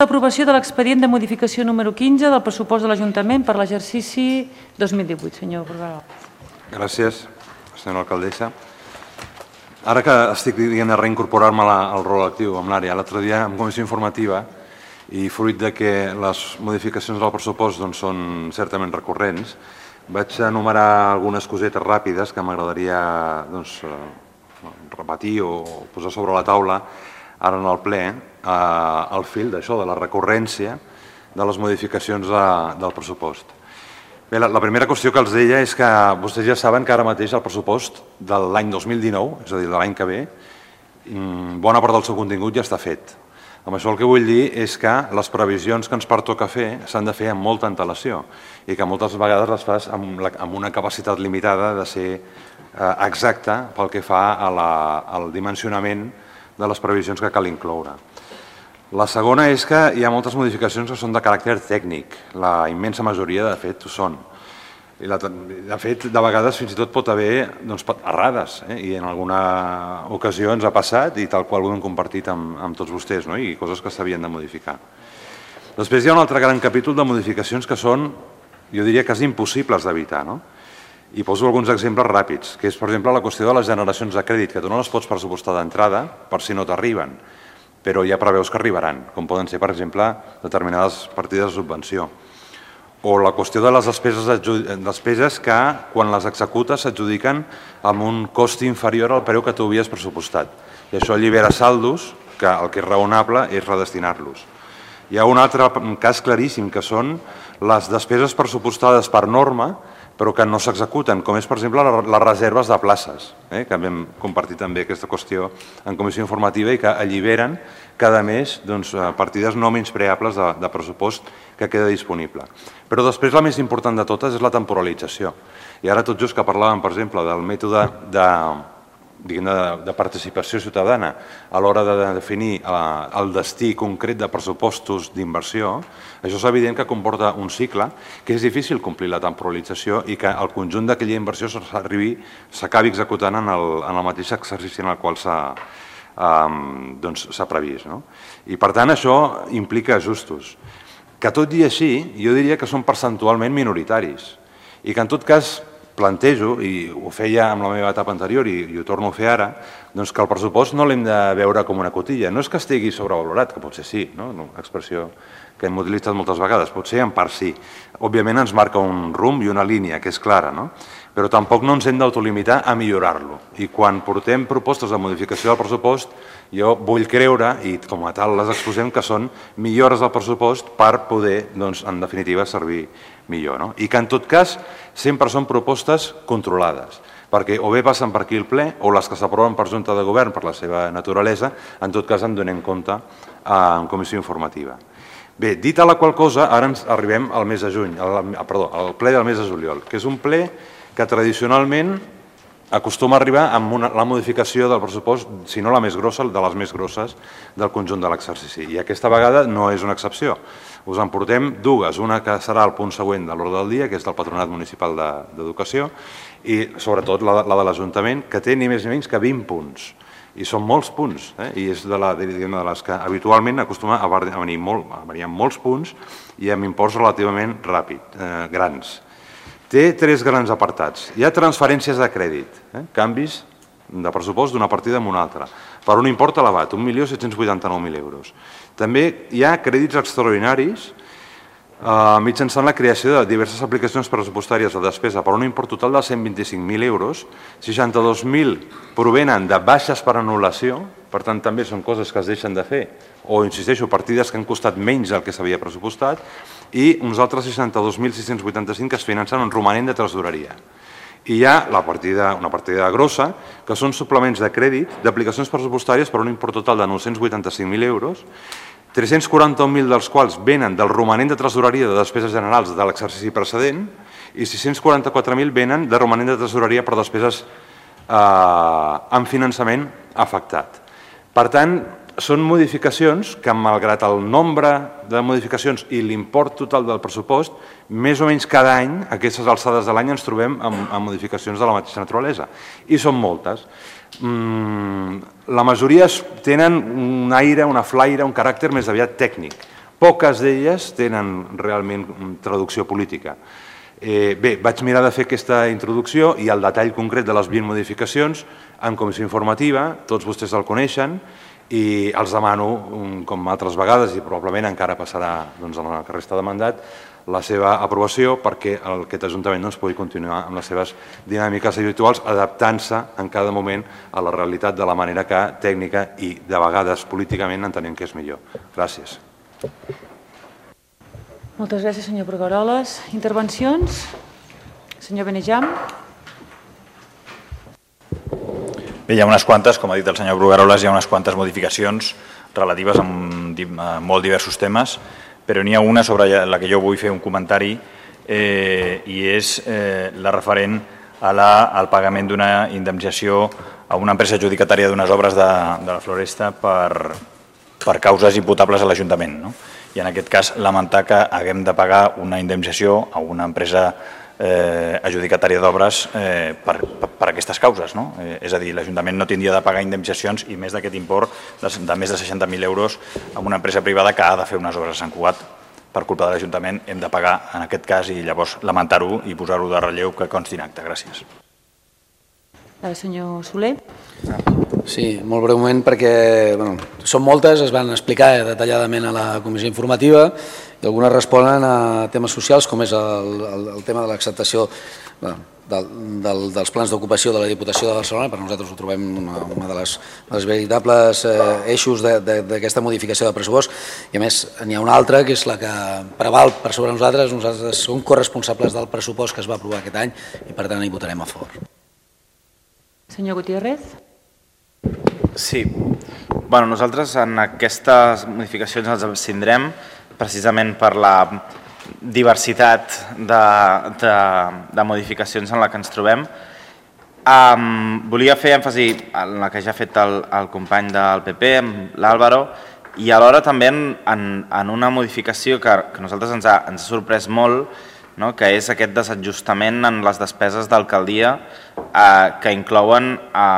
L'aprovació de l'expedient de modificació número 15 del pressupost de l'Ajuntament per l'exercici 2018. Senyor Borrell. Gràcies, senyora alcaldessa. Ara que estic dient de reincorporar-me al rol actiu amb l'àrea, l'altre dia en comissió informativa i fruit de que les modificacions del pressupost són certament recurrents, vaig enumerar algunes cosetes ràpides que m'agradaria repetir o posar sobre la taula ara en el ple al fil d'això, de la recurrència de les modificacions del pressupost. Bé, la primera qüestió que els deia és que vostès ja saben que ara mateix el pressupost de l'any 2019, és a dir, de l'any que ve, bona part del seu contingut ja està fet. Amb això el que vull dir és que les previsions que ens pertoca fer s'han de fer amb molta antelació i que moltes vegades les fas amb una capacitat limitada de ser exacta pel que fa al dimensionament de les previsions que cal incloure. La segona és que hi ha moltes modificacions que són de caràcter tècnic, la immensa majoria de fet ho són. De fet, de vegades fins i tot pot haver errades i en alguna ocasió ens ha passat i tal qual ho hem compartit amb tots vostès i coses que s'havien de modificar. Després hi ha un altre gran capítol de modificacions que són, jo diria, quasi impossibles d'evitar. I poso alguns exemples ràpids, que és, per exemple, la qüestió de les generacions de crèdit, que tu no les pots pressupostar d'entrada per si no t'arriben, però ja preveus que arribaran, com poden ser, per exemple, determinades partides de subvenció. O la qüestió de les despeses que, quan les executes, s'adjudiquen amb un cost inferior al preu que tu havies pressupostat. I això allibera saldos, que el que és raonable és redestinar-los. Hi ha un altre cas claríssim, que són les despeses pressupostades per norma, però que no s'executen, com és, per exemple, les reserves de places, que vam compartir també aquesta qüestió en comissió informativa i que alliberen cada mes partides no menyspreables de pressupost que queda disponible. Però després la més important de totes és la temporalització. I ara tot just que parlàvem, per exemple, del mètode de participació ciutadana a l'hora de definir el destí concret de pressupostos d'inversió, això és evident que comporta un cicle que és difícil complir la temporalització i que el conjunt d'aquella inversió s'acabi executant en el mateix exercici en el qual s'ha previst. I per tant això implica ajustos, que tot i així jo diria que són percentualment minoritaris i que en tot cas plantejo, i ho feia en la meva etapa anterior i ho torno a fer ara, que el pressupost no l'hem de veure com una cotilla. No és que estigui sobrevalorat, que potser sí, una expressió que hem utilitzat moltes vegades, potser en part sí. Òbviament ens marca un rumb i una línia que és clara, però tampoc no ens hem d'autolimitar a millorar-lo. I quan portem propostes de modificació del pressupost, jo vull creure, i com a tal les exposem, que són millores del pressupost per poder, en definitiva, servir millor. I que, en tot cas, sempre són propostes controlades, perquè o bé passen per aquí el ple o les que s'aproven per Junta de Govern per la seva naturalesa, en tot cas en donem compte en comissió informativa. Bé, dita la qual cosa, ara ens arribem al mes de juny, al ple del mes de juliol, que és un ple que tradicionalment acostuma a arribar amb la modificació del pressupost, si no la més grossa, de les més grosses del conjunt de l'exercici. I aquesta vegada no és una excepció. Us en portem dues, una que serà el punt següent de l'ordre del dia, que és del Patronat Municipal d'Educació, i sobretot la de l'Ajuntament, que té ni més ni menys que 20 punts. I són molts punts, i és de les que habitualment acostuma a venir amb molts punts i amb imports relativament grans. Té 3 grans apartats. Hi ha transferències de crèdit, canvis de pressupost d'una partida en una altra, per un import elevat, 1.789.000 euros. També hi ha crèdits extraordinaris mitjançant la creació de diverses aplicacions pressupostàries de despesa per un import total de 125.000 euros, 62.000 provenen de baixes per anul·lació, per tant també són coses que es deixen de fer, o, insisteixo, partides que han costat menys del que s'havia pressupostat, i uns altres 62.685 que es financen en romanent de tresoreria. I hi ha una partida grossa, que són suplements de crèdit d'aplicacions pressupostàries per un import total de 985.000 euros, 341.000 dels quals venen del romanent de tresoreria de despeses generals de l'exercici precedent i 644.000 venen de romanent de tresoreria per despeses amb finançament afectat. Per tant, són modificacions que, malgrat el nombre de modificacions i l'import total del pressupost, més o menys cada any, a aquestes alçades de l'any, ens trobem amb modificacions de la mateixa naturalesa. I són moltes. La majoria tenen un aire, una flaire, un caràcter més aviat tècnic, poques d'elles tenen realment traducció política. Bé, vaig mirar de fer aquesta introducció i el detall concret de les 20 modificacions en comissió informativa, tots vostès el coneixen, i els demano, com altres vegades, i probablement encara passarà en la resta de mandat, la seva aprovació perquè aquest Ajuntament pugui continuar amb les seves dinàmiques habituals, adaptant-se en cada moment a la realitat de la manera que tècnica i de vegades políticament entenem que és millor. Gràcies. Moltes gràcies, senyor Brugueroles. Intervencions? Senyor Benejam. Bé, hi ha unes quantes, com ha dit el senyor Brugueroles, hi ha unes quantes modificacions relatives a molt diversos temes, però n'hi ha una sobre la que jo vull fer un comentari i és la referent al pagament d'una indemnització a una empresa adjudicatària d'unes obres de la Floresta per causes imputables a l'Ajuntament. I en aquest cas lamentar que haguem de pagar una indemnització a una empresa adjudicatària d'obres per aquestes causes. És a dir, l'Ajuntament no tindria de pagar indemnitzacions i més d'aquest import de més de 60.000 euros a una empresa privada que ha de fer unes obres a Sant Cugat per culpa de l'Ajuntament. Hem de pagar en aquest cas i llavors lamentar-ho i posar-ho de relleu que consti en acte. Gràcies. Senyor Soler. Sí, molt breument perquè són moltes, es van explicar detalladament a la comissió informativa i algunes responen a temes socials com és el tema de l'acceptació dels plans d'ocupació de la Diputació de Barcelona. Per nosaltres ho trobem una de les veritables eixos d'aquesta modificació de pressupost i a més n'hi ha una altra que és la que preval per sobre nosaltres. Nosaltres som corresponsables del pressupost que es va aprovar aquest any i per tant hi votarem a favor. Senyor Gutiérrez. Sí. Nosaltres en aquestes modificacions ens abstindrem precisament per la diversitat de modificacions en la que ens trobem. Volia fer èmfasi en la que ja ha fet el company del PP, l'Àlvaro, i alhora també en una modificació que a nosaltres ens ha sorprès molt, que és aquest desajustament en les despeses d'alcaldia que inclouen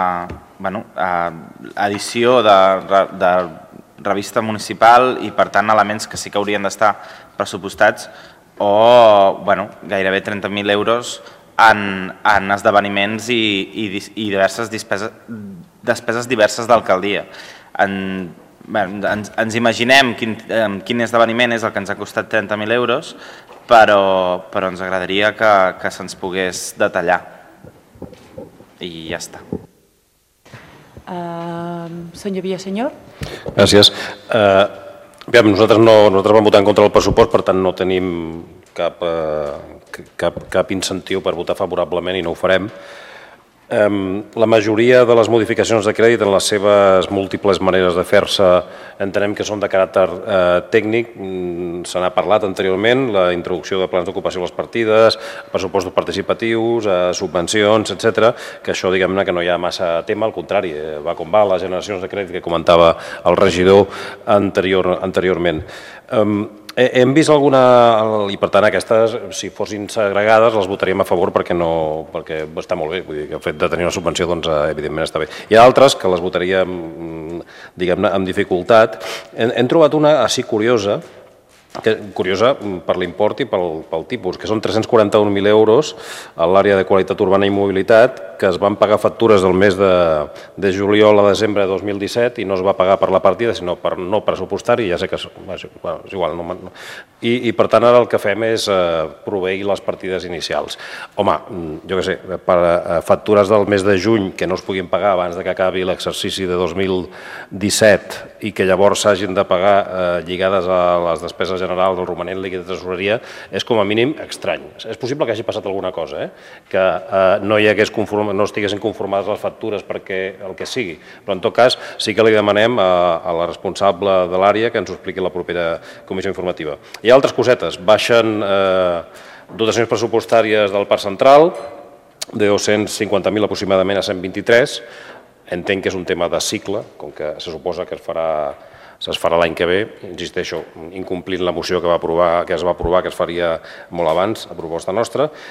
edició de revista municipal i per tant elements que sí que haurien d'estar pressupostats o gairebé 30.000 euros en esdeveniments i diverses despeses diverses d'alcaldia. Ens imaginem quin esdeveniment és el que ens ha costat 30.000 euros, però ens agradaria que se'ns pogués detallar. I ja està. Senyor Villasenyor. Gràcies. Nosaltres vam votar en contra del pressupost, per tant no tenim cap incentiu per votar favorablement i no ho farem. La majoria de les modificacions de crèdit en les seves múltiples maneres de fer-se entenem que són de caràcter tècnic. Se n'ha parlat anteriorment, la introducció de plans d'ocupació a les partides, pressupostos participatius, subvencions, etc. Que això diguem-ne que no hi ha massa tema, al contrari, va com va, les generacions de crèdit que comentava el regidor anteriorment. Hem vist alguna, i per tant aquestes, si fossin segregades, les votaríem a favor perquè està molt bé, vull dir que el fet de tenir una subvenció doncs evidentment està bé. Hi ha altres que les votaríem, diguem-ne, amb dificultat. Hem trobat una així curiosa per l'import i pel tipus, que són 341.000 euros a l'àrea de qualitat urbana i mobilitat, que es van pagar factures del mes de juliol a desembre de 2017 i no es va pagar per la partida, sinó per no pressupostari, ja sé que és igual. I per tant ara el que fem és proveir les partides inicials. Home, jo què sé, per factures del mes de juny que no es puguin pagar abans que acabi l'exercici de 2017 i que llavors s'hagin de pagar lligades a les despeses general del romanent líquid de tesoreria és com a mínim estrany. És possible que hagi passat alguna cosa, que no estiguessin conformades les factures perquè el que sigui, però en tot cas sí que li demanem a la responsable de l'àrea que ens ho expliqui la propera comissió informativa. Hi ha altres cosetes, baixen dotacions pressupostàries del Parc Central de 250.000 aproximadament a 123, entenc que és un tema de cicle, com que se suposa que es farà l'any que ve, insisteixo, incomplint la moció que es va aprovar, que es faria molt abans, a proposta nostra.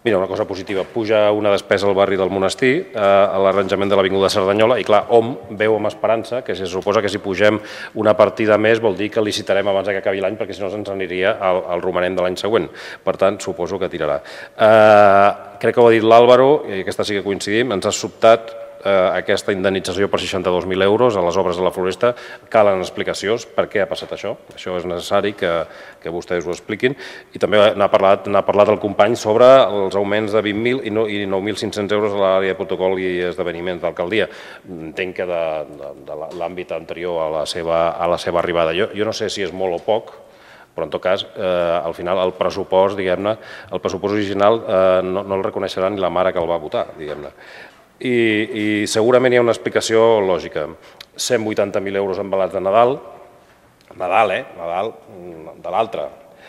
Mira, una cosa positiva, puja una despesa al barri del Monestir, a l'arranjament de l'Avinguda Cerdanyola, i clar, hom veu amb esperança que se suposa que si pugem una partida més vol dir que licitarem abans que acabi l'any, perquè si no ens aniria al romanent de l'any següent. Per tant, suposo que tirarà. Crec que ho ha dit l'Àlvaro, i aquesta sí que coincidim, ens ha sobtat aquesta indemnització per 62.000 euros a les obres de la Floresta. Calen explicacions per què ha passat això. Això és necessari que vostès ho expliquin. I també n'ha parlat el company sobre els augments de 20.000 i 9.500 euros a l'àrea de protocol i esdeveniments d'alcaldia. Entenc que de l'àmbit anterior a la seva arribada. Jo no sé si és molt o poc, però en tot cas, al final el pressupost, diguem-ne, el pressupost original no el reconeixerà ni la mare que el va votar, diguem-ne. I segurament hi ha una explicació lògica. 180.000 euros embalats de Nadal, Nadal de l'altre,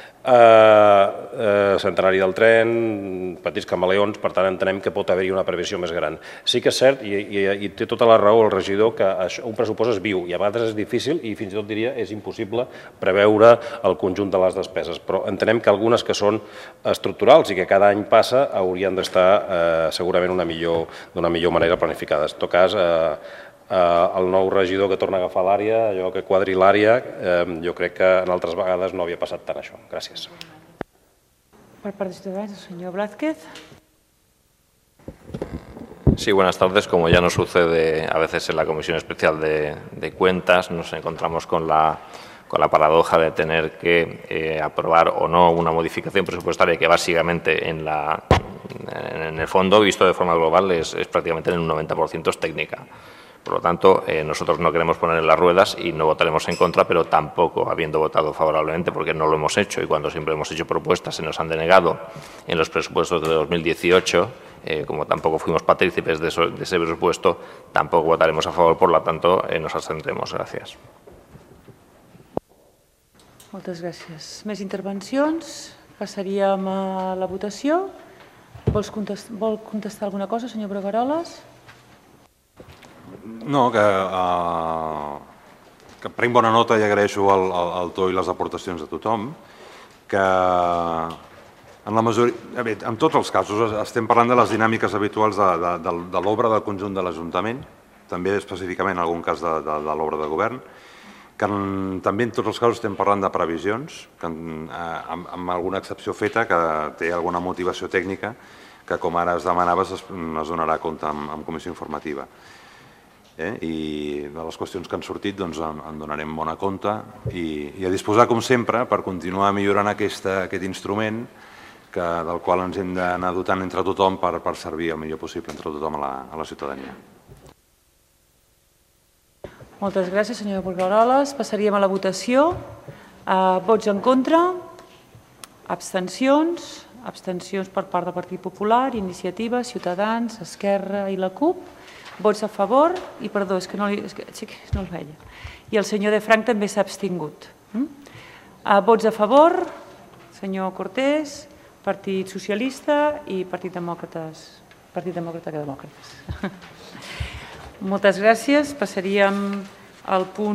centenari del tren, petits camaleons, per tant entenem que pot haver-hi una previsió més gran. Sí que és cert, i té tota la raó el regidor, que un pressupost és viu i a vegades és difícil i fins i tot diria és impossible preveure el conjunt de les despeses, però entenem que algunes que són estructurals i que cada any passa haurien d'estar segurament d'una millor manera planificades. En tot cas, el nou regidor que torna a agafar l'àrea, allò que quadri l'àrea, jo crec que en altres vegades no havia passat tant això. Gràcies. Per part de Ciutadans, el senyor Blázquez. Sí, buenas tardes. Como ya nos sucede a veces en la Comisión Especial de Cuentas, nos encontramos con la paradoja de tener que aprobar o no una modificación presupuestaria que básicamente en el fondo, visto de forma global, es prácticamente en un 90% es técnica. Por lo tanto, nosotros no queremos poner en las ruedas y no votaremos en contra, pero tampoco habiendo votado favorablemente, porque no lo hemos hecho y cuando siempre hemos hecho propuestas se nos han denegado en los presupuestos de 2018, como tampoco fuimos partícipes de ese presupuesto, tampoco votaremos a favor, por lo tanto, nos abstendremos. Gràcies. Moltes gràcies. Més intervencions? Passaríem a la votació. Vol contestar alguna cosa, senyor Brugueroles? No, que prenc bona nota i agraeixo el to i les aportacions de tothom, que en tots els casos estem parlant de les dinàmiques habituals de l'obra del conjunt de l'Ajuntament, també específicament en algun cas de l'obra de govern, que també en tots els casos estem parlant de previsions, amb alguna excepció feta que té alguna motivació tècnica que, com ara es demanaves, es donarà compte en comissió informativa. I de les qüestions que han sortit en donarem bona compte i a disposar, com sempre, per continuar millorant aquest instrument del qual ens hem d'anar dotant entre tothom per servir el millor possible entre tothom a la ciutadania. Moltes gràcies, senyor Brugueroles. Passaríem a la votació. Vots en contra? Abstencions? Abstencions per part del Partit Popular, Iniciativa, Ciutadans, Esquerra i la CUP. Vots a favor, i perdó, és que no el veia. I el senyor De Franc també s'ha abstingut. Vots a favor, senyor Cortés, Partit Socialista i Partit Demòcrata que Demòcrates. Moltes gràcies. Passaríem al punt